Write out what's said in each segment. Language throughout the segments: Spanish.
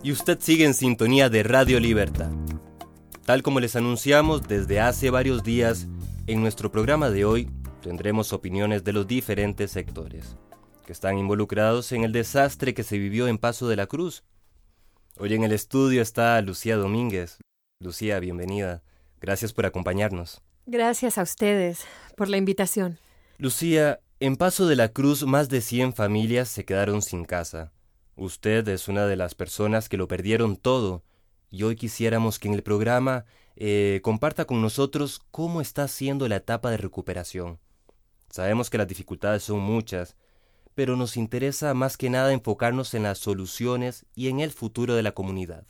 Y usted sigue en sintonía de Radio Libertad. Tal como les anunciamos desde hace varios días, en nuestro programa de hoy tendremos opiniones de los diferentes sectores que están involucrados en el desastre que se vivió en Paso de la Cruz. Hoy en el estudio está Lucía Domínguez. Lucía, bienvenida. Gracias por acompañarnos. Gracias a ustedes por la invitación. Lucía, en Paso de la Cruz más de 100 familias se quedaron sin casa. Usted es una de las personas que lo perdieron todo y hoy quisiéramos que en el programa comparta con nosotros cómo está siendo la etapa de recuperación. Sabemos que las dificultades son muchas, pero nos interesa más que nada enfocarnos en las soluciones y en el futuro de la comunidad.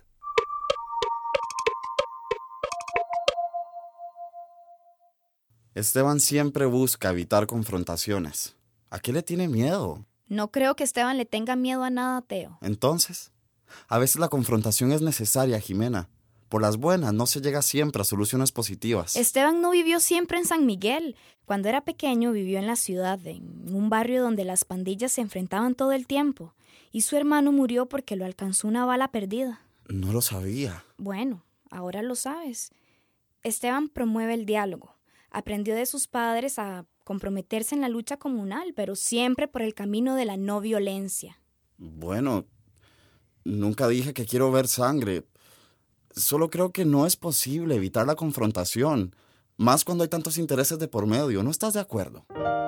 Esteban siempre busca evitar confrontaciones. ¿A qué le tiene miedo? No creo que Esteban le tenga miedo a nada, Teo. Entonces, a veces la confrontación es necesaria, Jimena. Por las buenas no se llega siempre a soluciones positivas. Esteban no vivió siempre en San Miguel. Cuando era pequeño vivió en la ciudad, en un barrio donde las pandillas se enfrentaban todo el tiempo. Y su hermano murió porque lo alcanzó una bala perdida. No lo sabía. Bueno, ahora lo sabes. Esteban promueve el diálogo. Aprendió de sus padres a comprometerse en la lucha comunal, pero siempre por el camino de la no violencia. Bueno, nunca dije que quiero ver sangre. Solo creo que no es posible evitar la confrontación, más cuando hay tantos intereses de por medio. ¿No estás de acuerdo?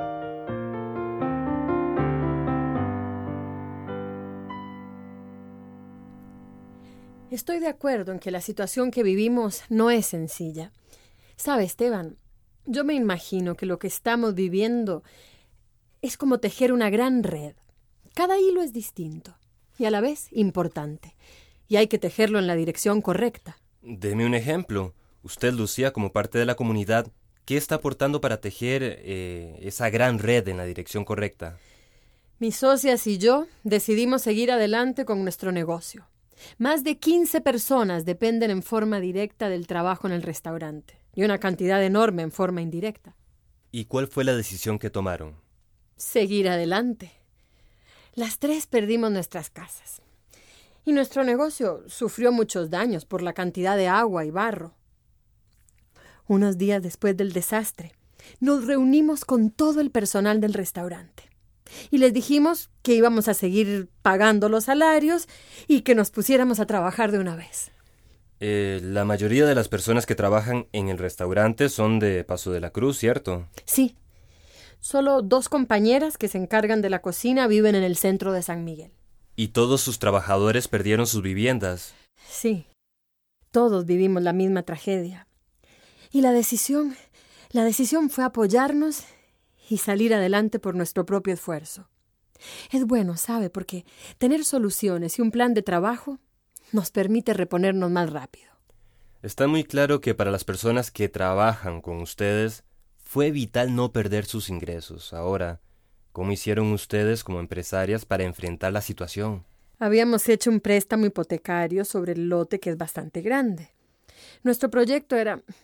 Estoy de acuerdo en que la situación que vivimos no es sencilla. ¿Sabe, Esteban? Yo me imagino que lo que estamos viviendo es como tejer una gran red. Cada hilo es distinto y a la vez importante. Y hay que tejerlo en la dirección correcta. Deme un ejemplo. Usted, Lucía, como parte de la comunidad, ¿qué está aportando para tejer esa gran red en la dirección correcta? Mis socias y yo decidimos seguir adelante con nuestro negocio. Más de 15 personas dependen en forma directa del trabajo en el restaurante y una cantidad enorme en forma indirecta. ¿Y cuál fue la decisión que tomaron? Seguir adelante. Las tres perdimos nuestras casas. Y nuestro negocio sufrió muchos daños por la cantidad de agua y barro. Unos días después del desastre, nos reunimos con todo el personal del restaurante. Y les dijimos que íbamos a seguir pagando los salarios y que nos pusiéramos a trabajar de una vez. La mayoría de las personas que trabajan en el restaurante son de Paso de la Cruz, ¿cierto? Sí. Solo 2 compañeras que se encargan de la cocina viven en el centro de San Miguel. ¿Y todos sus trabajadores perdieron sus viviendas? Sí. Todos vivimos la misma tragedia. Y la decisión fue apoyarnos y salir adelante por nuestro propio esfuerzo. Es bueno, ¿sabe? Porque tener soluciones y un plan de trabajo nos permite reponernos más rápido. Está muy claro que para las personas que trabajan con ustedes fue vital no perder sus ingresos. Ahora, ¿cómo hicieron ustedes como empresarias para enfrentar la situación? Habíamos hecho un préstamo hipotecario sobre el lote que es bastante grande. Nuestro proyecto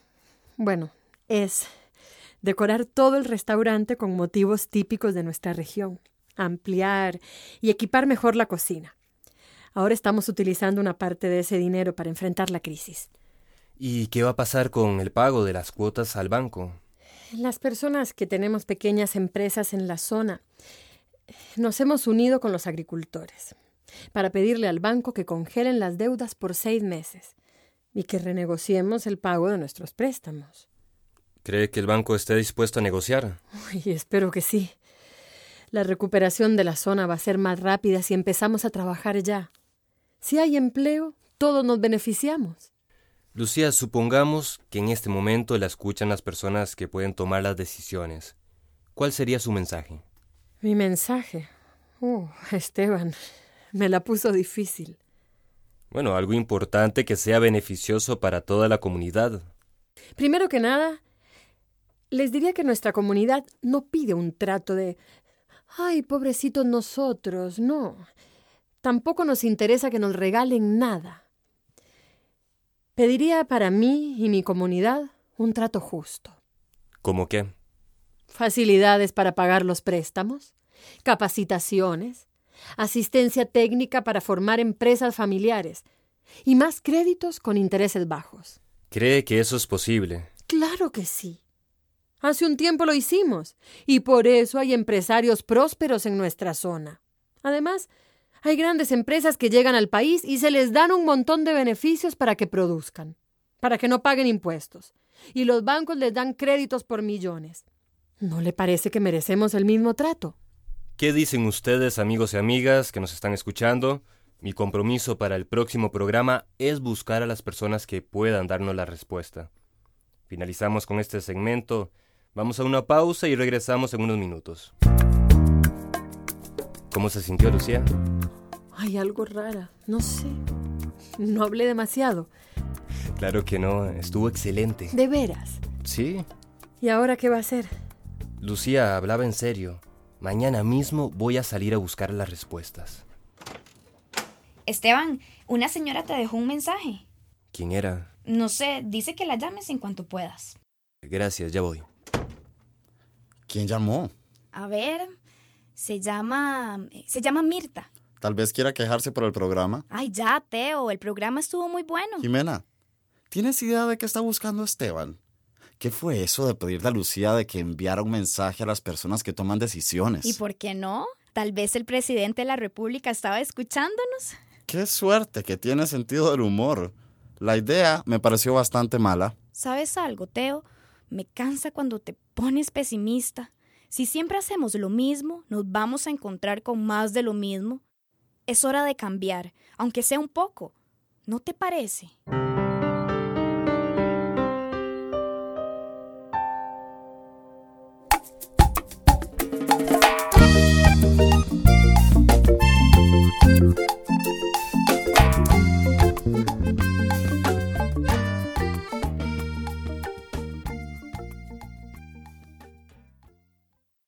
es decorar todo el restaurante con motivos típicos de nuestra región, ampliar y equipar mejor la cocina. Ahora estamos utilizando una parte de ese dinero para enfrentar la crisis. ¿Y qué va a pasar con el pago de las cuotas al banco? Las personas que tenemos pequeñas empresas en la zona nos hemos unido con los agricultores para pedirle al banco que congelen las deudas por 6 meses y que renegociemos el pago de nuestros préstamos. ¿Cree que el banco esté dispuesto a negociar? Uy, espero que sí. La recuperación de la zona va a ser más rápida si empezamos a trabajar ya. Si hay empleo, todos nos beneficiamos. Lucía, supongamos que en este momento la escuchan las personas que pueden tomar las decisiones. ¿Cuál sería su mensaje? Mi mensaje. Esteban, me la puso difícil. Bueno, algo importante que sea beneficioso para toda la comunidad. Primero que nada, les diría que nuestra comunidad no pide un trato de ¡ay, pobrecitos nosotros! No. Tampoco nos interesa que nos regalen nada. Pediría para mí y mi comunidad un trato justo. ¿Cómo qué? Facilidades para pagar los préstamos, capacitaciones, asistencia técnica para formar empresas familiares, y más créditos con intereses bajos. ¿Cree que eso es posible? Claro que sí. Hace un tiempo lo hicimos, y por eso hay empresarios prósperos en nuestra zona. Además, hay grandes empresas que llegan al país y se les dan un montón de beneficios para que produzcan, para que no paguen impuestos, y los bancos les dan créditos por millones. ¿No le parece que merecemos el mismo trato? ¿Qué dicen ustedes, amigos y amigas que nos están escuchando? Mi compromiso para el próximo programa es buscar a las personas que puedan darnos la respuesta. Finalizamos con este segmento. Vamos a una pausa y regresamos en unos minutos. ¿Cómo se sintió, Lucía? Hay algo rara, no sé. No hablé demasiado. Claro que no, estuvo excelente. ¿De veras? Sí. ¿Y ahora qué va a hacer? Lucía, hablaba en serio. Mañana mismo voy a salir a buscar las respuestas. Esteban, una señora te dejó un mensaje. ¿Quién era? No sé, dice que la llames en cuanto puedas. Gracias, ya voy. ¿Quién llamó? A ver, se llama Mirta. Tal vez quiera quejarse por el programa. Ay, ya, Teo, el programa estuvo muy bueno. Jimena, ¿tienes idea de qué está buscando Esteban? ¿Qué fue eso de pedirle a Lucía de que enviara un mensaje a las personas que toman decisiones? ¿Y por qué no? Tal vez el presidente de la República estaba escuchándonos. ¡Qué suerte que tiene sentido del humor! La idea me pareció bastante mala. ¿Sabes algo, Teo? Me cansa cuando te pones pesimista. Si siempre hacemos lo mismo, nos vamos a encontrar con más de lo mismo. Es hora de cambiar, aunque sea un poco. ¿No te parece?